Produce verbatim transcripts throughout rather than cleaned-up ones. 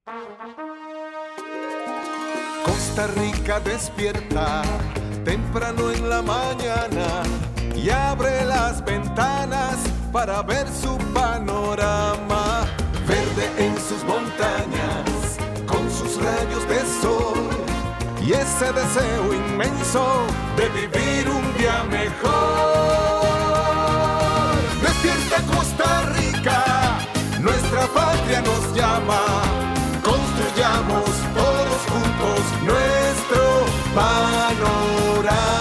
Costa Rica despierta temprano en la mañana y abre las ventanas para ver su panorama. Verde en sus montañas, con sus rayos de sol y ese deseo inmenso de vivir un día mejor. Despierta Costa Rica, nuestra patria nos llama. Construyamos todos juntos nuestro panorama.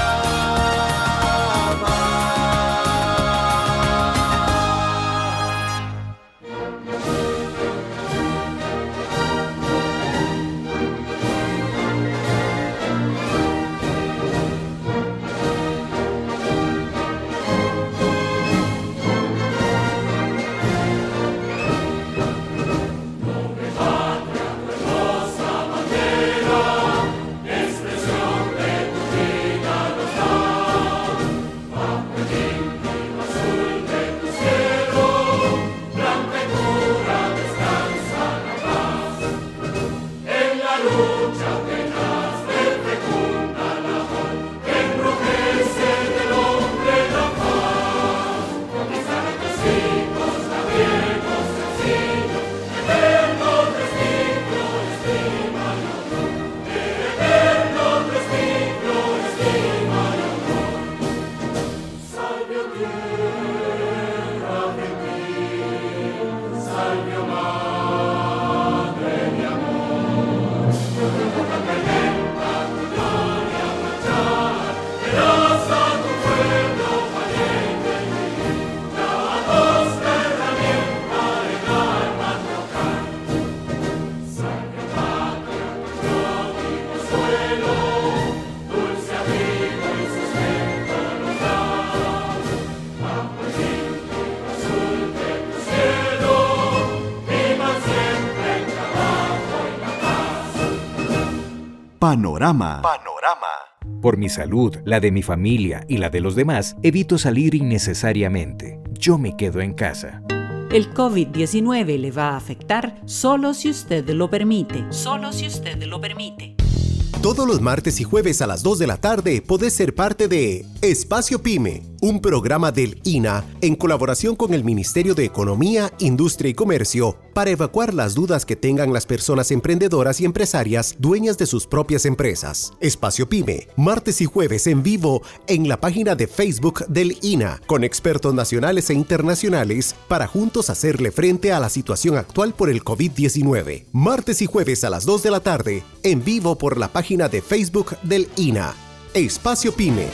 Panorama. Panorama. Por mi salud, la de mi familia y la de los demás, evito salir innecesariamente. Yo me quedo en casa. El COVID diecinueve le va a afectar solo si usted lo permite. Solo si usted lo permite. Todos los martes y jueves a las dos de la tarde podés ser parte de Espacio Pyme, un programa del I N A en colaboración con el Ministerio de Economía, Industria y Comercio para evacuar las dudas que tengan las personas emprendedoras y empresarias dueñas de sus propias empresas. Espacio Pyme, martes y jueves en vivo en la página de Facebook del I N A, con expertos nacionales e internacionales para juntos hacerle frente a la situación actual por el COVID diecinueve. Martes y jueves a las dos de la tarde, en vivo por la página de Facebook del I N A. Espacio Pyme.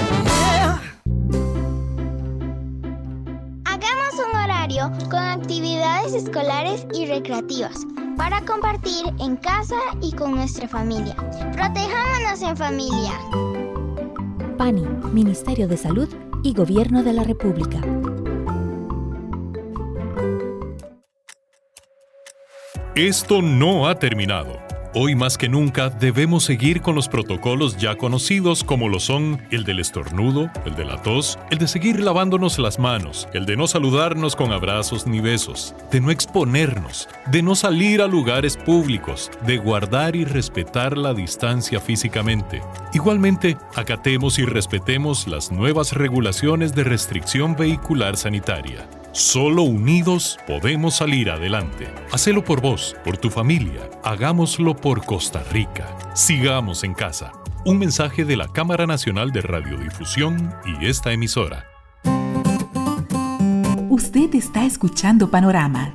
Hagamos un horario con actividades escolares y recreativas para compartir en casa y con nuestra familia. Protejámonos en familia. PANI, Ministerio de Salud y Gobierno de la República. Esto no ha terminado. Hoy más que nunca debemos seguir con los protocolos ya conocidos como lo son el del estornudo, el de la tos, el de seguir lavándonos las manos, el de no saludarnos con abrazos ni besos, de no exponernos, de no salir a lugares públicos, de guardar y respetar la distancia físicamente. Igualmente, acatemos y respetemos las nuevas regulaciones de restricción vehicular sanitaria. Solo unidos podemos salir adelante. Hacelo por vos, por tu familia. Hagámoslo por Costa Rica. Sigamos en casa. Un mensaje de la Cámara Nacional de Radiodifusión y esta emisora. Usted está escuchando Panorama.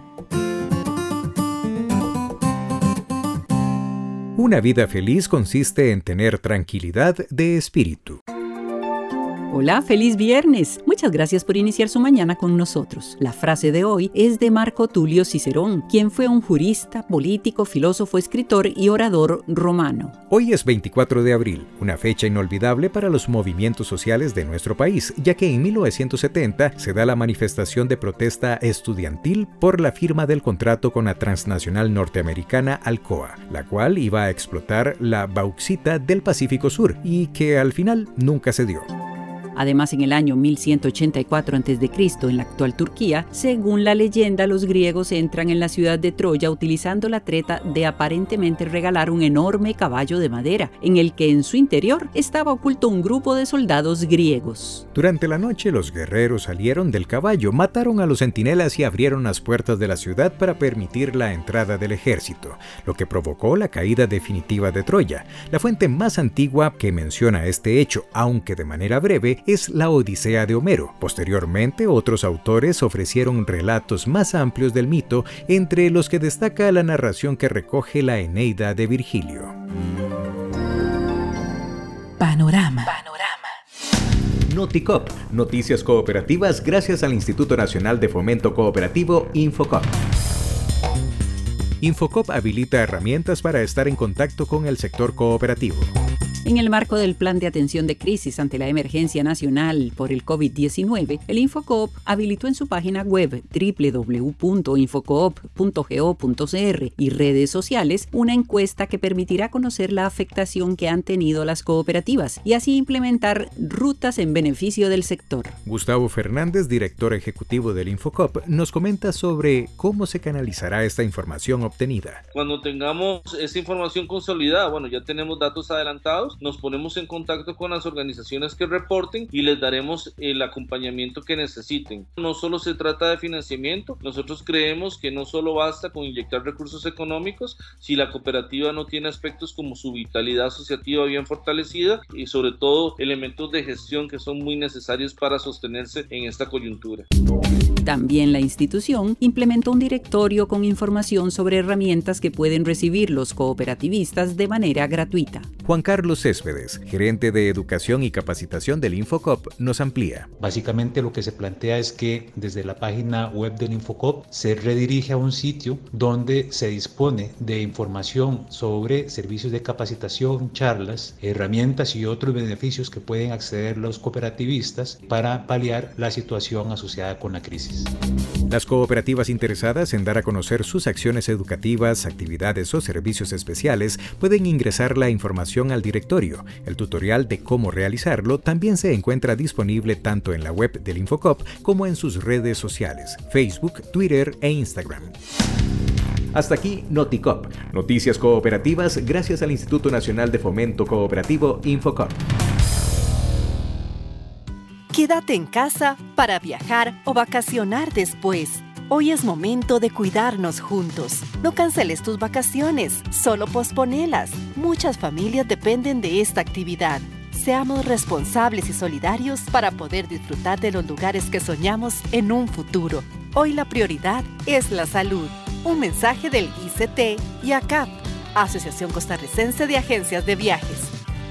Una vida feliz consiste en tener tranquilidad de espíritu. Hola, feliz viernes. Muchas gracias por iniciar su mañana con nosotros. La frase de hoy es de Marco Tulio Cicerón, quien fue un jurista, político, filósofo, escritor y orador romano. Hoy es veinticuatro de abril, una fecha inolvidable para los movimientos sociales de nuestro país, ya que en mil novecientos setenta se da la manifestación de protesta estudiantil por la firma del contrato con la transnacional norteamericana Alcoa, la cual iba a explotar la bauxita del Pacífico Sur y que al final nunca se dio. Además, en el año mil ciento ochenta y cuatro antes de Cristo, en la actual Turquía, según la leyenda, los griegos entran en la ciudad de Troya utilizando la treta de aparentemente regalar un enorme caballo de madera, en el que en su interior estaba oculto un grupo de soldados griegos. Durante la noche, los guerreros salieron del caballo, mataron a los centinelas y abrieron las puertas de la ciudad para permitir la entrada del ejército, lo que provocó la caída definitiva de Troya. La fuente más antigua que menciona este hecho, aunque de manera breve, es la Odisea de Homero. Posteriormente, otros autores ofrecieron relatos más amplios del mito, entre los que destaca la narración que recoge la Eneida de Virgilio. Panorama. Noticop, noticias cooperativas gracias al Instituto Nacional de Fomento Cooperativo Infocop. Infocop habilita herramientas para estar en contacto con el sector cooperativo. En el marco del Plan de Atención de Crisis ante la Emergencia Nacional por el COVID diecinueve, el Infocoop habilitó en su página web doble u doble u doble u punto infocoop punto go punto c r y redes sociales una encuesta que permitirá conocer la afectación que han tenido las cooperativas y así implementar rutas en beneficio del sector. Gustavo Fernández, director ejecutivo del Infocoop, nos comenta sobre cómo se canalizará esta información obtenida. Cuando tengamos esta información consolidada, bueno, ya tenemos datos adelantados, nos ponemos en contacto con las organizaciones que reporten y les daremos el acompañamiento que necesiten. No solo se trata de financiamiento, nosotros creemos que no solo basta con inyectar recursos económicos si la cooperativa no tiene aspectos como su vitalidad asociativa bien fortalecida y sobre todo elementos de gestión que son muy necesarios para sostenerse en esta coyuntura. También la institución implementó un directorio con información sobre herramientas que pueden recibir los cooperativistas de manera gratuita. Juan Carlos Céspedes, gerente de Educación y Capacitación del Infocop, nos amplía. Básicamente lo que se plantea es que desde la página web del Infocop se redirige a un sitio donde se dispone de información sobre servicios de capacitación, charlas, herramientas y otros beneficios que pueden acceder los cooperativistas para paliar la situación asociada con la crisis. Las cooperativas interesadas en dar a conocer sus acciones educativas, actividades o servicios especiales pueden ingresar la información al directorio. El tutorial de cómo realizarlo también se encuentra disponible tanto en la web del Infocop como en sus redes sociales, Facebook, Twitter e Instagram. Hasta aquí Noticop, noticias cooperativas gracias al Instituto Nacional de Fomento Cooperativo Infocop. Quédate en casa para viajar o vacacionar después. Hoy es momento de cuidarnos juntos. No canceles tus vacaciones, solo posponelas. Muchas familias dependen de esta actividad. Seamos responsables y solidarios para poder disfrutar de los lugares que soñamos en un futuro. Hoy la prioridad es la salud. Un mensaje del I C T y A C A P, Asociación Costarricense de Agencias de Viajes.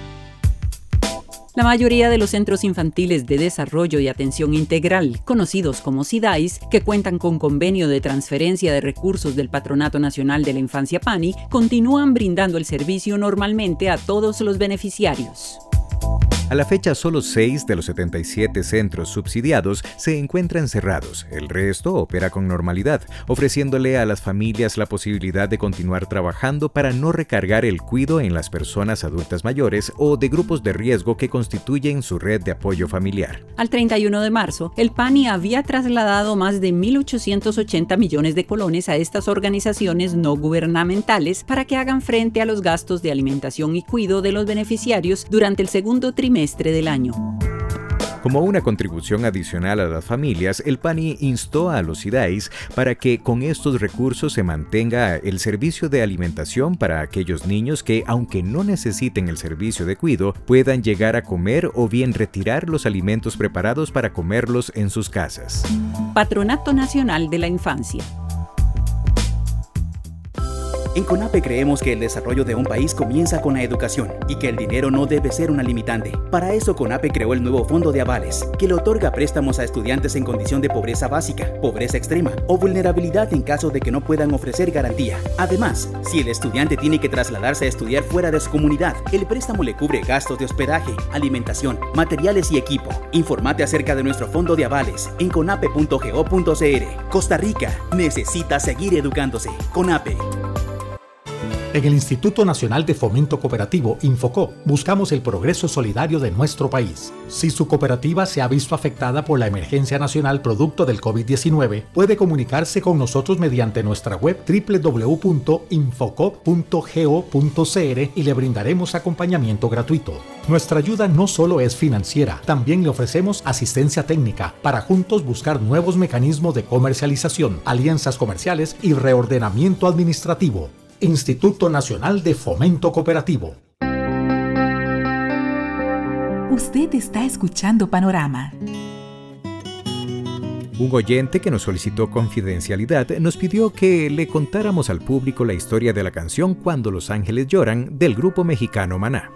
La mayoría de los centros infantiles de desarrollo y atención integral, conocidos como SIDAIS, que cuentan con convenio de transferencia de recursos del Patronato Nacional de la Infancia PANI, continúan brindando el servicio normalmente a todos los beneficiarios. A la fecha, solo seis de los setenta y siete centros subsidiados se encuentran cerrados. El resto opera con normalidad, ofreciéndole a las familias la posibilidad de continuar trabajando para no recargar el cuidado en las personas adultas mayores o de grupos de riesgo que constituyen su red de apoyo familiar. Al treinta y uno de marzo, el PANI había trasladado más de mil ochocientos ochenta millones de colones a estas organizaciones no gubernamentales para que hagan frente a los gastos de alimentación y cuidado de los beneficiarios durante el segundo trimestre del año. Como una contribución adicional a las familias, el PANI instó a los SIDAIS para que con estos recursos se mantenga el servicio de alimentación para aquellos niños que, aunque no necesiten el servicio de cuidado, puedan llegar a comer o bien retirar los alimentos preparados para comerlos en sus casas. Patronato Nacional de la Infancia. En CONAPE creemos que el desarrollo de un país comienza con la educación y que el dinero no debe ser una limitante. Para eso, CONAPE creó el nuevo Fondo de Avales, que le otorga préstamos a estudiantes en condición de pobreza básica, pobreza extrema o vulnerabilidad en caso de que no puedan ofrecer garantía. Además, si el estudiante tiene que trasladarse a estudiar fuera de su comunidad, el préstamo le cubre gastos de hospedaje, alimentación, materiales y equipo. Infórmate acerca de nuestro Fondo de Avales en conape punto go punto c r. Costa Rica necesita seguir educándose. CONAPE. En el Instituto Nacional de Fomento Cooperativo, Infocop, buscamos el progreso solidario de nuestro país. Si su cooperativa se ha visto afectada por la emergencia nacional producto del COVID diecinueve, puede comunicarse con nosotros mediante nuestra web doble u doble u doble u punto infocop punto go punto c r y le brindaremos acompañamiento gratuito. Nuestra ayuda no solo es financiera, también le ofrecemos asistencia técnica para juntos buscar nuevos mecanismos de comercialización, alianzas comerciales y reordenamiento administrativo. Instituto Nacional de Fomento Cooperativo. Usted está escuchando Panorama. Un oyente que nos solicitó confidencialidad nos pidió que le contáramos al público la historia de la canción Cuando los ángeles lloran del grupo mexicano Maná.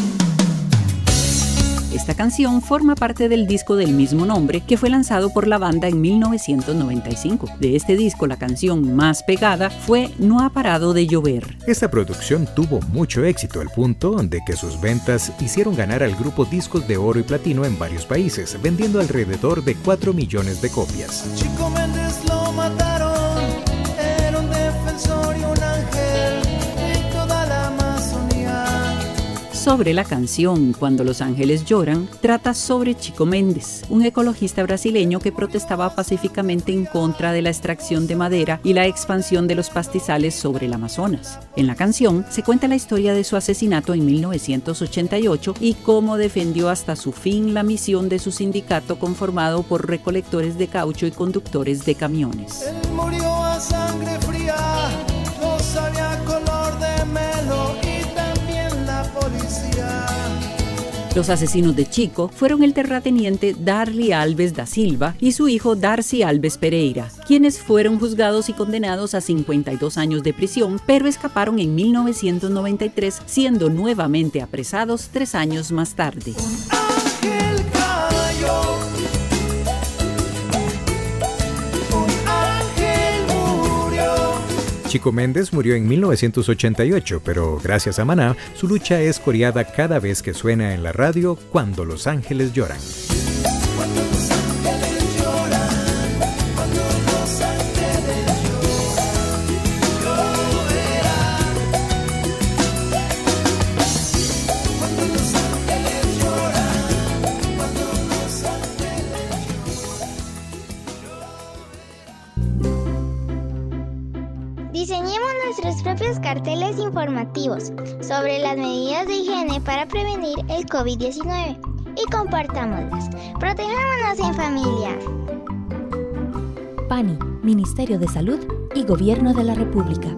Esta canción forma parte del disco del mismo nombre que fue lanzado por la banda en mil novecientos noventa y cinco. De este disco, la canción más pegada fue No ha parado de llover. Esta producción tuvo mucho éxito al punto de que sus ventas hicieron ganar al grupo discos de oro y platino en varios países, vendiendo alrededor de cuatro millones de copias. Chico Méndez lo mataron, era un defensor y un ángel en toda la Amazonía. Sobre la canción Cuando los ángeles lloran, trata sobre Chico Méndez, un ecologista brasileño que protestaba pacíficamente en contra de la extracción de madera y la expansión de los pastizales sobre el Amazonas. En la canción se cuenta la historia de su asesinato en mil novecientos ochenta y ocho y cómo defendió hasta su fin la misión de su sindicato conformado por recolectores de caucho y conductores de camiones. Él murió a sangre fría, no sabía color de melo y también la policía. Los asesinos de Chico fueron el terrateniente Darly Alves da Silva y su hijo Darcy Alves Pereira, quienes fueron juzgados y condenados a cincuenta y dos años de prisión, pero escaparon en mil novecientos noventa y tres, siendo nuevamente apresados tres años más tarde. Ángel cayó, un ángel murió. Chico Méndez murió en mil novecientos ochenta y ocho, pero gracias a Maná, su lucha es coreada cada vez que suena en la radio Cuando los ángeles lloran. Cuando los ángeles lloran, cuando los ángeles lloran, lloverán. Cuando los ángeles lloran, cuando los ángeles lloran. Diseñemos nuestros propios carteles informativos sobre las medidas de higiene para prevenir el COVID diecinueve y compartámoslas. Protejámonos en familia. PANI, Ministerio de Salud y Gobierno de la República.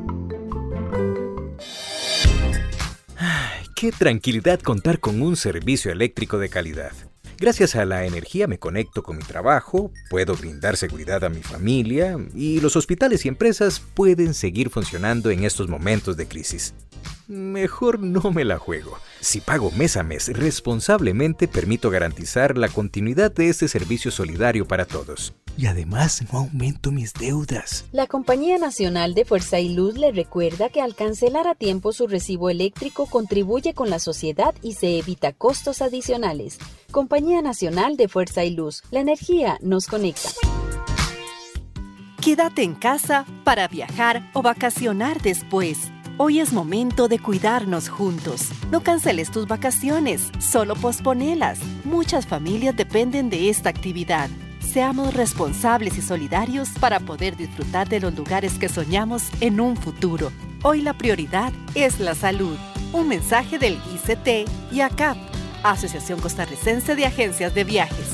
Ay, qué tranquilidad contar con un servicio eléctrico de calidad. Gracias a la energía me conecto con mi trabajo, puedo brindar seguridad a mi familia y los hospitales y empresas pueden seguir funcionando en estos momentos de crisis. Mejor no me la juego. Si pago mes a mes responsablemente, permito garantizar la continuidad de este servicio solidario para todos. Y además no aumento mis deudas. La Compañía Nacional de Fuerza y Luz le recuerda que al cancelar a tiempo su recibo eléctrico contribuye con la sociedad y se evita costos adicionales. Compañía Nacional de Fuerza y Luz. La energía nos conecta. Quédate en casa para viajar o vacacionar después. Hoy es momento de cuidarnos juntos. No canceles tus vacaciones, solo posponelas. Muchas familias dependen de esta actividad. Seamos responsables y solidarios para poder disfrutar de los lugares que soñamos en un futuro. Hoy la prioridad es la salud. Un mensaje del I C T y A C A P, Asociación Costarricense de Agencias de Viajes.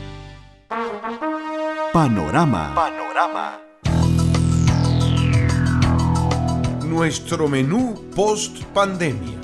Panorama. Panorama. Nuestro menú post-pandemia.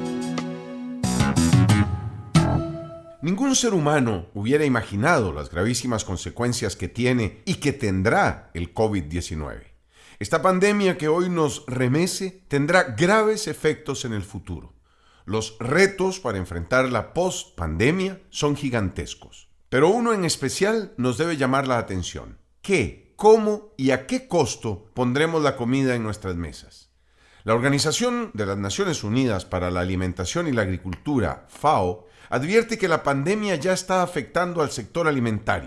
Ningún ser humano hubiera imaginado las gravísimas consecuencias que tiene y que tendrá el COVID diecinueve. Esta pandemia que hoy nos remece tendrá graves efectos en el futuro. Los retos para enfrentar la post-pandemia son gigantescos, pero uno en especial nos debe llamar la atención. ¿Qué, cómo y a qué costo pondremos la comida en nuestras mesas? La Organización de las Naciones Unidas para la Alimentación y la Agricultura, FAO, advierte que la pandemia ya está afectando al sector alimentario,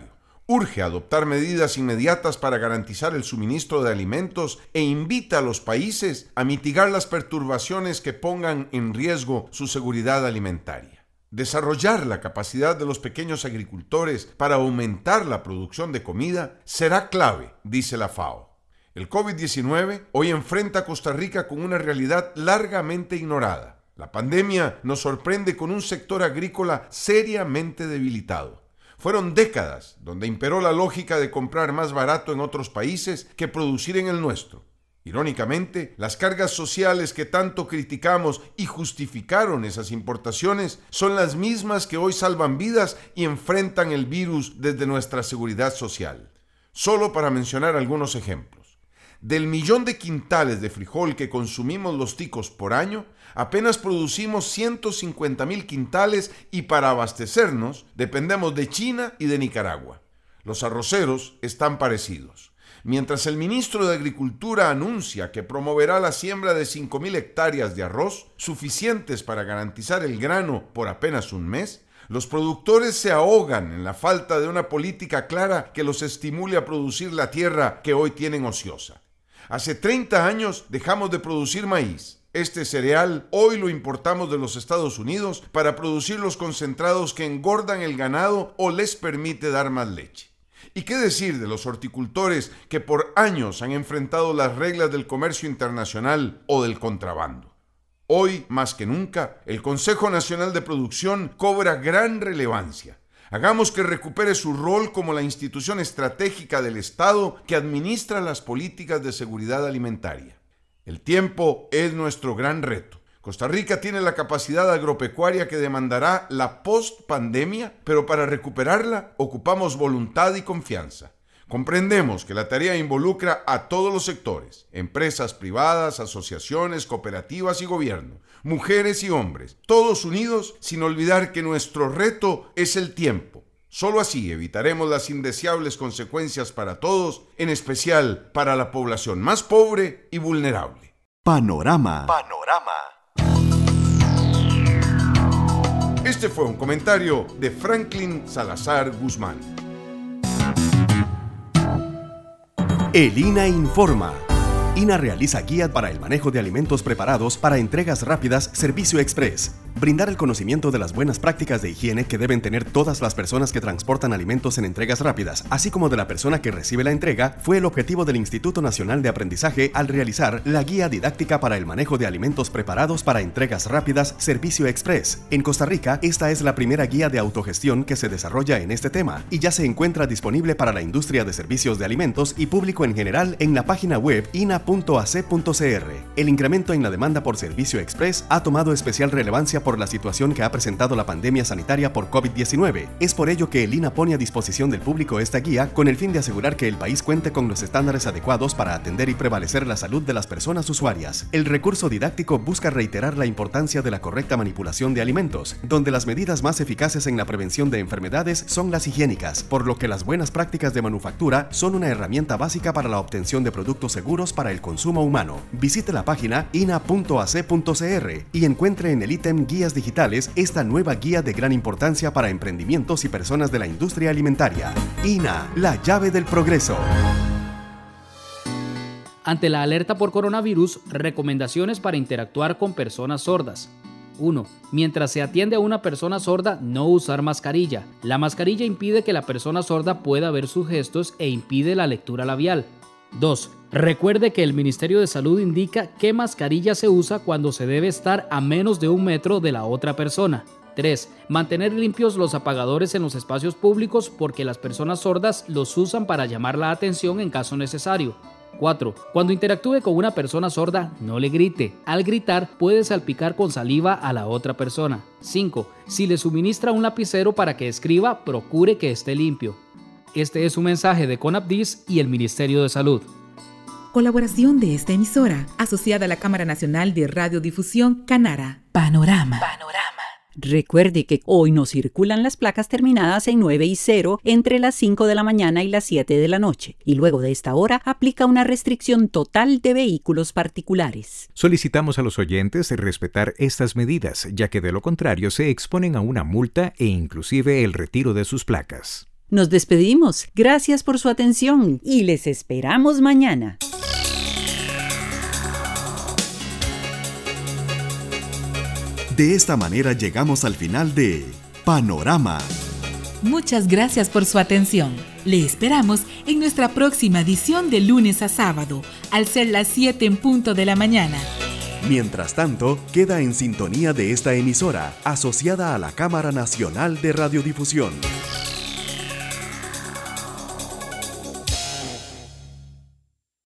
Urge adoptar medidas inmediatas para garantizar el suministro de alimentos e invita a los países a mitigar las perturbaciones que pongan en riesgo su seguridad alimentaria. Desarrollar la capacidad de los pequeños agricultores para aumentar la producción de comida será clave, dice la FAO. El COVID diecinueve hoy enfrenta a Costa Rica con una realidad largamente ignorada. La pandemia nos sorprende con un sector agrícola seriamente debilitado. Fueron décadas donde imperó la lógica de comprar más barato en otros países que producir en el nuestro. Irónicamente, las cargas sociales que tanto criticamos y justificaron esas importaciones son las mismas que hoy salvan vidas y enfrentan el virus desde nuestra seguridad social. Solo para mencionar algunos ejemplos. Del millón de quintales de frijol que consumimos los ticos por año, apenas producimos ciento cincuenta mil quintales y para abastecernos dependemos de China y de Nicaragua. Los arroceros están parecidos. Mientras el ministro de Agricultura anuncia que promoverá la siembra de cinco mil hectáreas de arroz, suficientes para garantizar el grano por apenas un mes, los productores se ahogan en la falta de una política clara que los estimule a producir la tierra que hoy tienen ociosa. Hace treinta años dejamos de producir maíz. Este cereal hoy lo importamos de los Estados Unidos para producir los concentrados que engordan el ganado o les permite dar más leche. ¿Y qué decir de los horticultores que por años han enfrentado las reglas del comercio internacional o del contrabando? Hoy, más que nunca, el Consejo Nacional de Producción cobra gran relevancia. Hagamos que recupere su rol como la institución estratégica del Estado que administra las políticas de seguridad alimentaria. El tiempo es nuestro gran reto. Costa Rica tiene la capacidad agropecuaria que demandará la post-pandemia, pero para recuperarla ocupamos voluntad y confianza. Comprendemos que la tarea involucra a todos los sectores, empresas privadas, asociaciones, cooperativas y gobierno, mujeres y hombres, todos unidos sin olvidar que nuestro reto es el tiempo. Solo así evitaremos las indeseables consecuencias para todos, en especial para la población más pobre y vulnerable. Panorama. Panorama. Este fue un comentario de Franklin Salazar Guzmán. El I N A informa. I N A realiza guías para el manejo de alimentos preparados para entregas rápidas Servicio Express. Brindar el conocimiento de las buenas prácticas de higiene que deben tener todas las personas que transportan alimentos en entregas rápidas, así como de la persona que recibe la entrega, fue el objetivo del Instituto Nacional de Aprendizaje al realizar la guía didáctica para el manejo de alimentos preparados para entregas rápidas Servicio Express. En Costa Rica, esta es la primera guía de autogestión que se desarrolla en este tema y ya se encuentra disponible para la industria de servicios de alimentos y público en general en la página web i n a punto a c punto c r. El incremento en la demanda por Servicio Express ha tomado especial relevancia por la situación que ha presentado la pandemia sanitaria por COVID diecinueve. Es por ello que el I N A pone a disposición del público esta guía con el fin de asegurar que el país cuente con los estándares adecuados para atender y prevalecer la salud de las personas usuarias. El recurso didáctico busca reiterar la importancia de la correcta manipulación de alimentos, donde las medidas más eficaces en la prevención de enfermedades son las higiénicas, por lo que las buenas prácticas de manufactura son una herramienta básica para la obtención de productos seguros para el consumo humano. Visite la página i n a punto a c punto c r y encuentre en el ítem Guías Digitales esta nueva guía de gran importancia para emprendimientos y personas de la industria alimentaria. I N A, la llave del progreso. Ante la alerta por coronavirus, recomendaciones para interactuar con personas sordas. uno. Mientras se atiende a una persona sorda, no usar mascarilla. La mascarilla impide que la persona sorda pueda ver sus gestos e impide la lectura labial. dos. Recuerde que el Ministerio de Salud indica qué mascarilla se usa cuando se debe estar a menos de un metro de la otra persona. tres. Mantener limpios los apagadores en los espacios públicos porque las personas sordas los usan para llamar la atención en caso necesario. cuatro. Cuando interactúe con una persona sorda, no le grite. Al gritar, puede salpicar con saliva a la otra persona. cinco. Si le suministra un lapicero para que escriba, procure que esté limpio. Este es un mensaje de CONAPDIS y el Ministerio de Salud. Colaboración de esta emisora, asociada a la Cámara Nacional de Radiodifusión Canara. Panorama. Panorama. Recuerde que hoy no circulan las placas terminadas en nueve y cero entre las cinco de la mañana y las siete de la noche, y luego de esta hora aplica una restricción total de vehículos particulares. Solicitamos a los oyentes respetar estas medidas, ya que de lo contrario se exponen a una multa e inclusive el retiro de sus placas. Nos despedimos. Gracias por su atención y les esperamos mañana. De esta manera llegamos al final de Panorama. Muchas gracias por su atención. Le esperamos en nuestra próxima edición de lunes a sábado, al ser las siete en punto de la mañana. Mientras tanto, queda en sintonía de esta emisora, asociada a la Cámara Nacional de Radiodifusión.